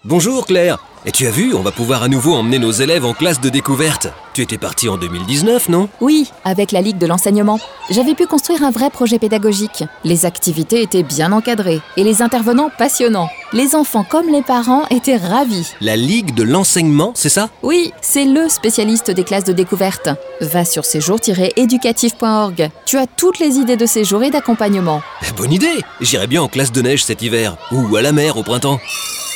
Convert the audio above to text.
Bonjour Claire. Et tu as vu, on va pouvoir à nouveau emmener nos élèves en classe de découverte. Tu étais partie en 2019, non? Oui, avec la Ligue de l'enseignement. J'avais pu construire un vrai projet pédagogique. Les activités étaient bien encadrées et les intervenants passionnants. Les enfants comme les parents étaient ravis. La Ligue de l'enseignement, c'est ça? Oui, c'est le spécialiste des classes de découverte. Va sur séjour-éducatif.org. Tu as toutes les idées de séjour et d'accompagnement. Bonne idée. J'irai bien en classe de neige cet hiver. Ou à la mer au printemps.